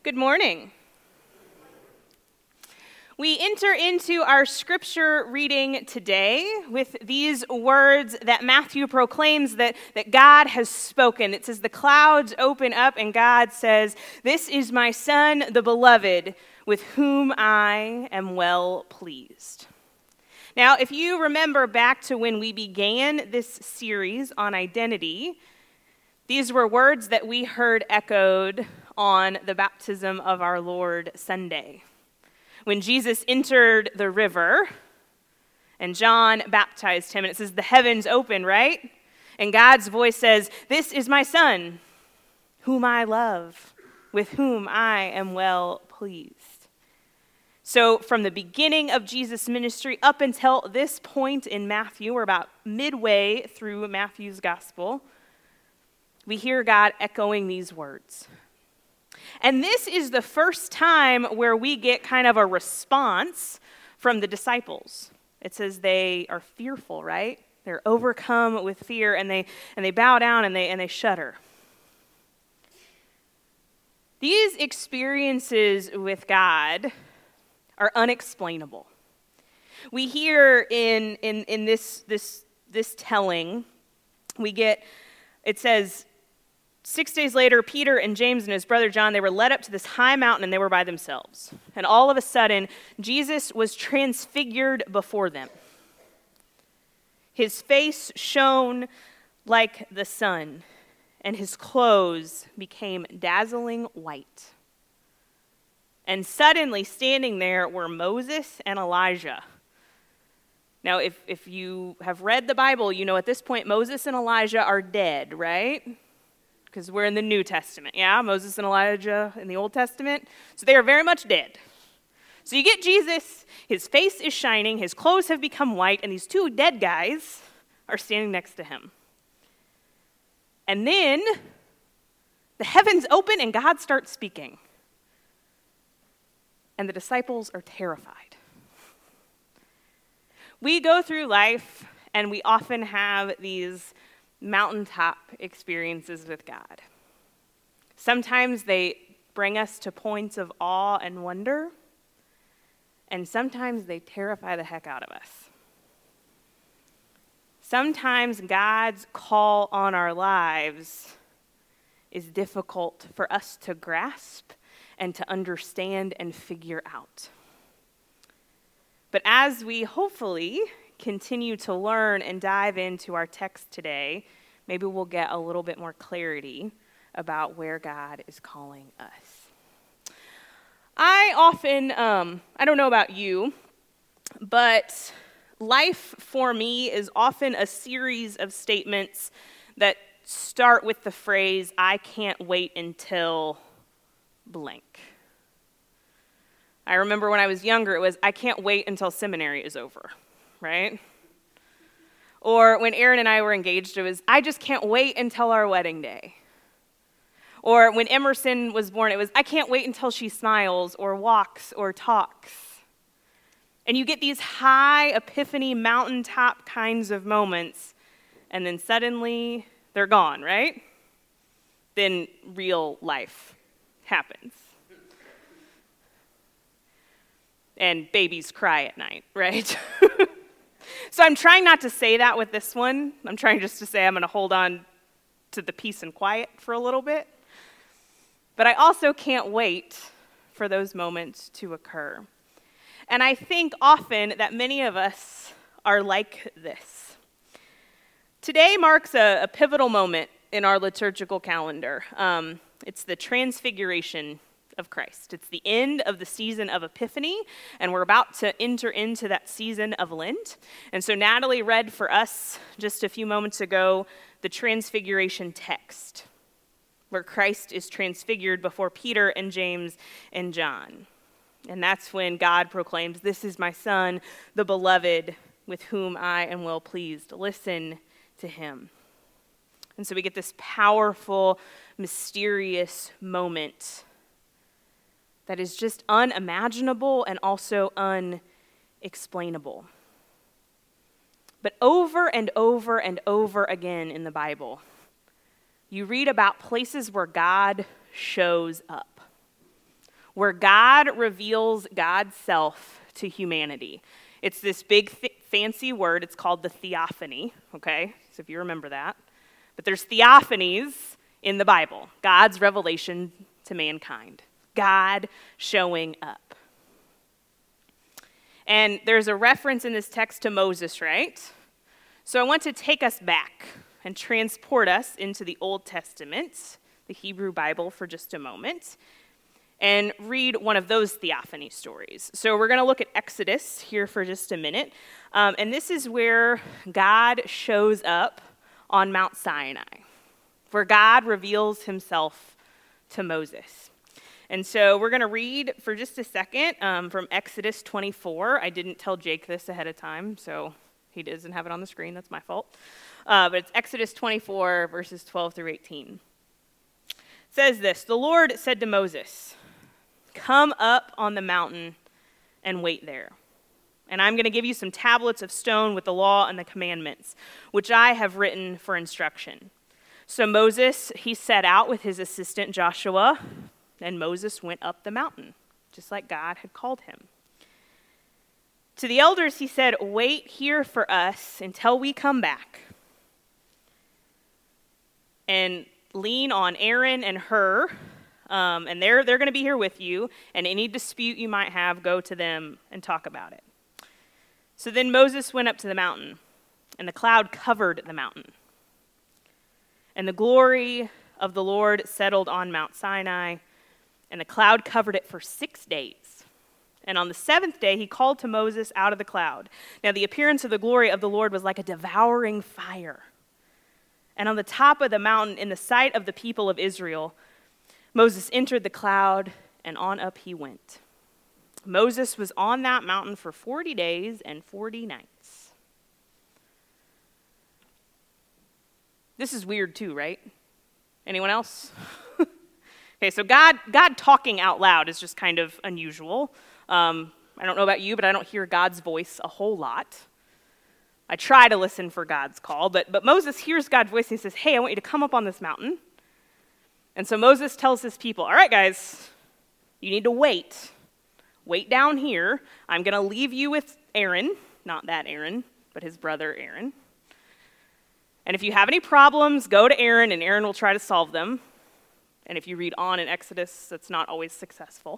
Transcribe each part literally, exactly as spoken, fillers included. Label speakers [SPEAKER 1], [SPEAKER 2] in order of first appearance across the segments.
[SPEAKER 1] Good morning. We enter into our scripture reading today with these words that Matthew proclaims that, that God has spoken. It says, the clouds open up and God says, "This is my son, the beloved, with whom I am well pleased." Now, if you remember back to when we began this series on identity, these were words that we heard echoed on the baptism of our Lord Sunday. When Jesus entered the river and John baptized him, and it says the heavens opened, right? And God's voice says, "This is my son, whom I love, with whom I am well pleased." So from the beginning of Jesus' ministry up until this point in Matthew, we're about midway through Matthew's gospel, we hear God echoing these words. And this is the first time where we get kind of a response from the disciples. It says they are fearful, right? They're overcome with fear, and they and they bow down and they and they shudder. These experiences with God are unexplainable. We hear in in in this this this telling, we get it says, Six days later, Peter and James and his brother John, they were led up to this high mountain and they were by themselves. And all of a sudden, Jesus was transfigured before them. His face shone like the sun, and his clothes became dazzling white. And suddenly, standing there were Moses and Elijah. Now, if, if you have read the Bible, you know at this point Moses and Elijah are dead, right? Because we're in the New Testament, yeah? Moses and Elijah in the Old Testament. So they are very much dead. So you get Jesus, his face is shining, his clothes have become white, and these two dead guys are standing next to him. And then the heavens open and God starts speaking. And the disciples are terrified. We go through life and we often have these mountaintop experiences with God. Sometimes they bring us to points of awe and wonder, and sometimes they terrify the heck out of us. Sometimes God's call on our lives is difficult for us to grasp and to understand and figure out. But as we hopefully continue to learn and dive into our text today, maybe we'll get a little bit more clarity about where God is calling us. I often, um, I don't know about you, but life for me is often a series of statements that start with the phrase, "I can't wait until blank." I remember when I was younger, it was, "I can't wait until seminary is over." Right? Or when Aaron and I were engaged, it was, "I just can't wait until our wedding day." Or when Emerson was born, it was, "I can't wait until she smiles or walks or talks." And you get these high epiphany mountaintop kinds of moments, and then suddenly they're gone, right? Then real life happens. And babies cry at night, right? So I'm trying not to say that with this one. I'm trying just to say I'm going to hold on to the peace and quiet for a little bit. But I also can't wait for those moments to occur. And I think often that many of us are like this. Today marks a, a pivotal moment in our liturgical calendar. Um, it's the Transfiguration of Christ. It's the end of the season of Epiphany, and we're about to enter into that season of Lent. And so Natalie read for us just a few moments ago the Transfiguration text, where Christ is transfigured before Peter and James and John. And that's when God proclaims, "This is my son, the beloved, with whom I am well pleased. Listen to him." And so we get this powerful, mysterious moment that is just unimaginable and also unexplainable. But over and over and over again in the Bible, you read about places where God shows up. where God reveals God's self to humanity. It's this big, th- fancy word. It's called the theophany, okay? So if you remember that. But there's theophanies in the Bible, God's revelation to mankind, God showing up. And there's a reference in this text to Moses, right? So I want to take us back and transport us into the Old Testament, the Hebrew Bible, for just a moment, and read one of those theophany stories. So we're going to look at Exodus here for just a minute. Um, and this is where God shows up on Mount Sinai, where God reveals himself to Moses. And so we're going to read for just a second um, from Exodus twenty-four. I didn't tell Jake this ahead of time, so he doesn't have it on the screen. That's my fault. Uh, but it's Exodus twenty-four, verses twelve through eighteen. It says this, "The Lord said to Moses, 'Come up on the mountain and wait there. And I'm going to give you some tablets of stone with the law and the commandments, which I have written for instruction.' So Moses, he set out with his assistant Joshua, and Moses went up the mountain, just like God had called him. To the elders he said, 'Wait here for us until we come back, and lean on Aaron and Hur, um, and they're, they're going to be here with you, and any dispute you might have, go to them and talk about it.' So then Moses went up to the mountain, and the cloud covered the mountain. And the glory of the Lord settled on Mount Sinai, and the cloud covered it for six days. And on the seventh day, he called to Moses out of the cloud. Now the appearance of the glory of the Lord was like a devouring fire. And on the top of the mountain, in the sight of the people of Israel, Moses entered the cloud, and on up he went. Moses was on that mountain for forty days and forty nights." This is weird too, right? Anyone else? Okay, so God, God talking out loud is just kind of unusual. Um, I don't know about you, but I don't hear God's voice a whole lot. I try to listen for God's call, but, but Moses hears God's voice and he says, "Hey, I want you to come up on this mountain." And so Moses tells his people, "All right, guys, you need to wait. Wait down here. I'm going to leave you with Aaron," not that Aaron, but his brother Aaron. "And if you have any problems, go to Aaron, and Aaron will try to solve them." And if you read on in Exodus, that's not always successful.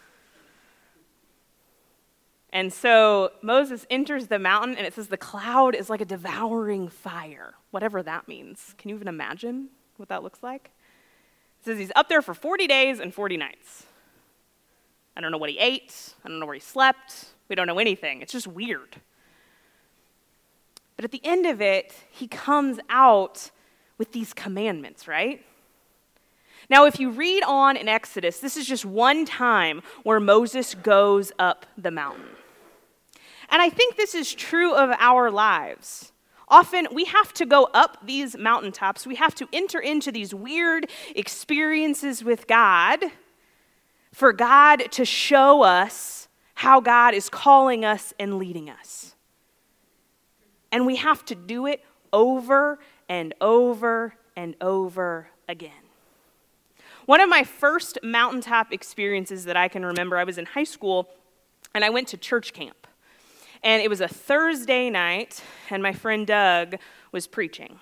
[SPEAKER 1] And so Moses enters the mountain, and it says the cloud is like a devouring fire, whatever that means. Can you even imagine what that looks like? It says he's up there for forty days and forty nights. I don't know what he ate. I don't know where he slept. We don't know anything. It's just weird. But at the end of it, he comes out with these commandments, right? Now, if you read on in Exodus, this is just one time where Moses goes up the mountain. And I think this is true of our lives. Often we have to go up these mountaintops. We have to enter into these weird experiences with God for God to show us how God is calling us and leading us. And we have to do it over and over and over again. One of my first mountaintop experiences that I can remember, I was in high school, and I went to church camp. And it was a Thursday night, and my friend Doug was preaching.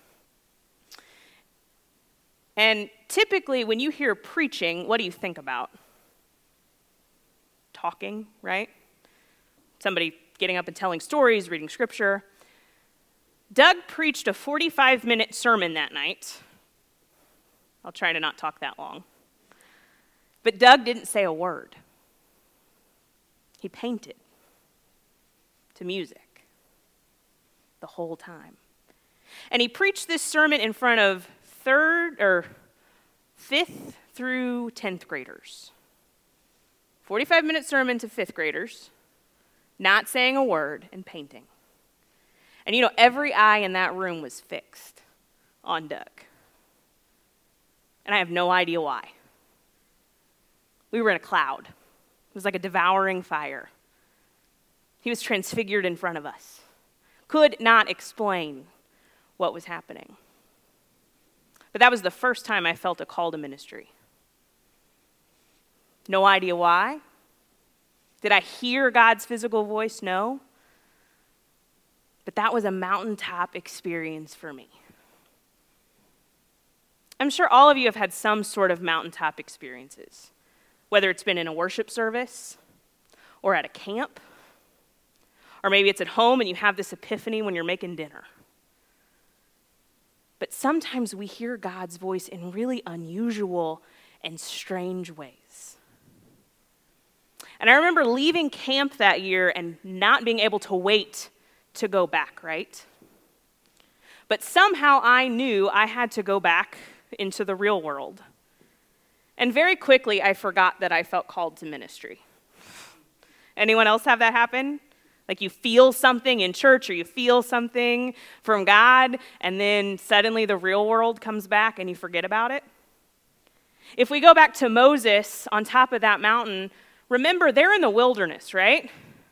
[SPEAKER 1] And typically, when you hear preaching, what do you think about? Talking, right? Somebody getting up and telling stories, reading scripture. Doug preached a forty-five minute sermon that night. I'll try to not talk that long. But Doug didn't say a word. He painted to music the whole time. And he preached this sermon in front of third or fifth through tenth graders. forty-five minute sermon to fifth graders, not saying a word and painting. And you know, every eye in that room was fixed on Doug. And I have no idea why. We were in a cloud. It was like a devouring fire. He was transfigured in front of us. Could not explain what was happening. But that was the first time I felt a call to ministry. No idea why. Did I hear God's physical voice? No. But that was a mountaintop experience for me. I'm sure all of you have had some sort of mountaintop experiences, whether it's been in a worship service or at a camp, or maybe it's at home and you have this epiphany when you're making dinner. But sometimes we hear God's voice in really unusual and strange ways. And I remember leaving camp that year and not being able to wait to go back, right? But somehow I knew I had to go back into the real world. And very quickly I forgot that I felt called to ministry. Anyone else have that happen? Like you feel something in church or you feel something from God, and then suddenly the real world comes back and you forget about it? If we go back to Moses on top of that mountain, remember they're in the wilderness, right?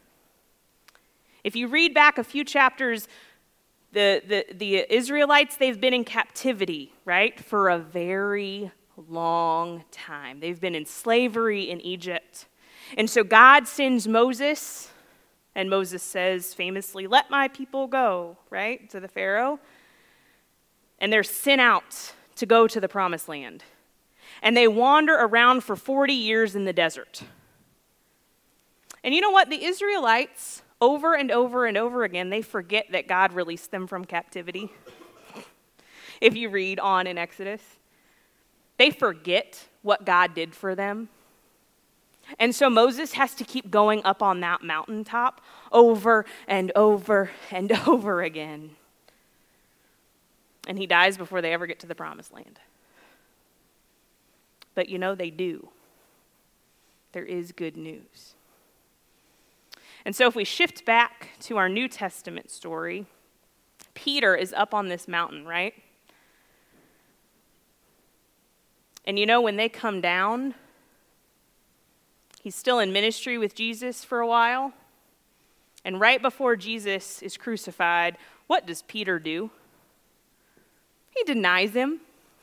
[SPEAKER 1] If you read back a few chapters, the, the, the Israelites, they've been in captivity, right, for a very long time. They've been in slavery in Egypt. And so God sends Moses, and Moses says famously, "Let my people go," right, to the Pharaoh. And they're sent out to go to the promised land. And they wander around for forty years in the desert. And you know what? The Israelites, over and over and over again, they forget that God released them from captivity. If you read on in Exodus, they forget what God did for them. And so Moses has to keep going up on that mountaintop over and over and over again. And he dies before they ever get to the promised land. But you know, they do. There is good news. And so if we shift back to our New Testament story, Peter is up on this mountain, right? And you know, when they come down, he's still in ministry with Jesus for a while. And right before Jesus is crucified, what does Peter do? He denies him.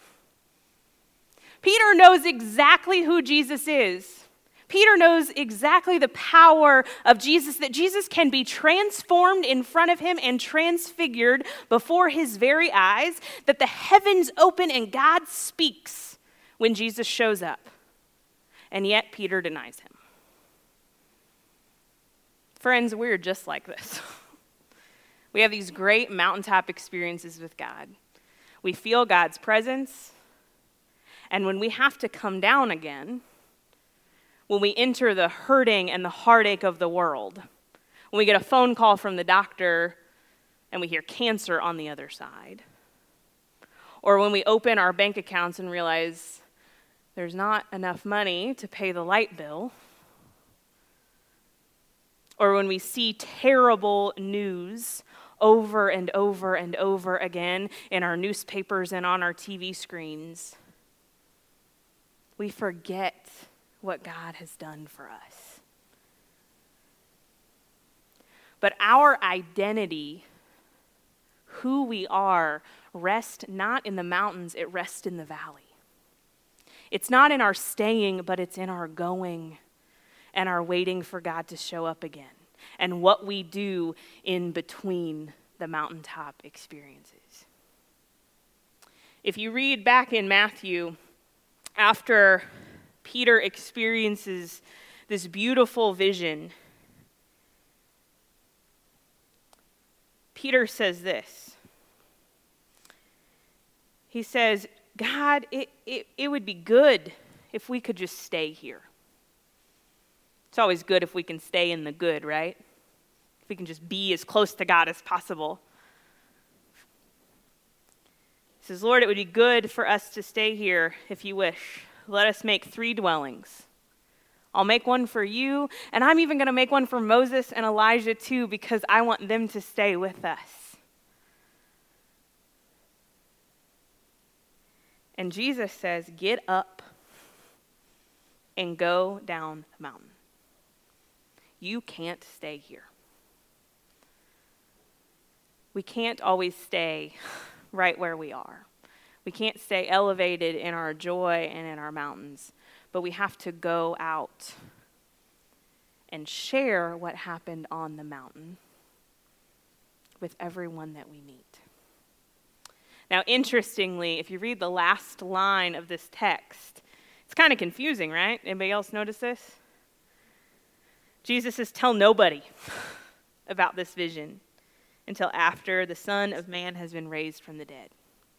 [SPEAKER 1] Peter knows exactly who Jesus is. Peter knows exactly the power of Jesus, that Jesus can be transformed in front of him and transfigured before his very eyes, that the heavens open and God speaks when Jesus shows up. And yet Peter denies him. Friends, we're just like this. We have these great mountaintop experiences with God. We feel God's presence. And when we have to come down again, when we enter the hurting and the heartache of the world, when we get a phone call from the doctor and we hear cancer on the other side, or when we open our bank accounts and realize there's not enough money to pay the light bill, or when we see terrible news over and over and over again in our newspapers and on our T V screens, we forget what God has done for us. But our identity, who we are, rests not in the mountains, it rests in the valley. It's not in our staying, but it's in our going and our waiting for God to show up again, and what we do in between the mountaintop experiences. If you read back in Matthew, after Peter experiences this beautiful vision, Peter says this. He says, God, it, it, it would be good if we could just stay here. It's always good if we can stay in the good, right? If we can just be as close to God as possible. He says, Lord, it would be good for us to stay here if you wish. Let us make three dwellings. I'll make one for you, and I'm even going to make one for Moses and Elijah too, because I want them to stay with us. And Jesus says, get up and go down the mountain. You can't stay here. We can't always stay right where we are. We can't stay elevated in our joy and in our mountains. but we have to go out and share what happened on the mountain with everyone that we meet. Now, interestingly, if you read the last line of this text, it's kind of confusing, right? Anybody else notice this? Jesus says, tell nobody about this vision until after the Son of Man has been raised from the dead.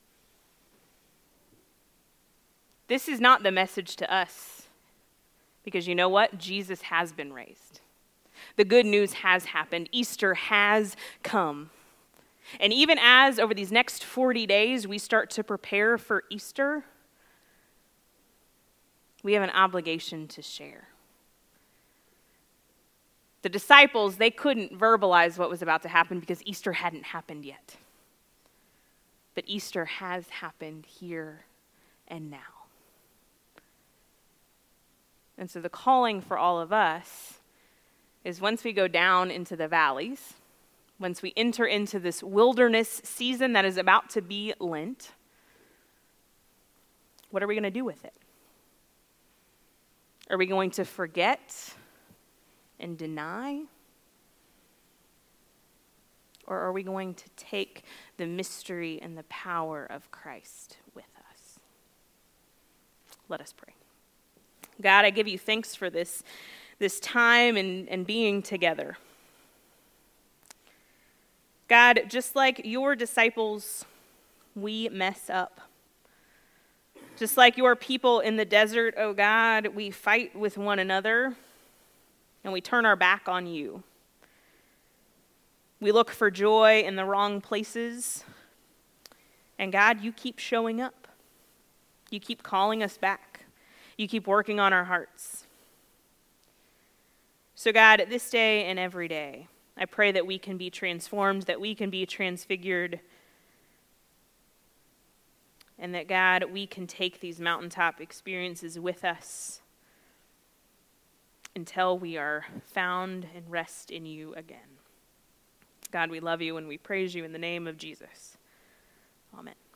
[SPEAKER 1] This is not the message to us, because you know what? Jesus has been raised. The good news has happened. Easter has come. And even as over these next forty days we start to prepare for Easter, we have an obligation to share. The disciples, they couldn't verbalize what was about to happen because Easter hadn't happened yet. But Easter has happened here and now. And so the calling for all of us is once we go down into the valleys, once we enter into this wilderness season that is about to be Lent, what are we going to do with it? Are we going to forget and deny? Or are we going to take the mystery and the power of Christ with us? Let us pray. God, I give you thanks for this, this time and, and being together. God, just like your disciples, we mess up. Just like your people in the desert, oh God, we fight with one another and we turn our back on you. We look for joy in the wrong places. And God, you keep showing up. You keep calling us back. You keep working on our hearts. So God, this day and every day, I pray that we can be transformed, that we can be transfigured, and that, God, we can take these mountaintop experiences with us until we are found and rest in you again. God, we love you and we praise you in the name of Jesus. Amen.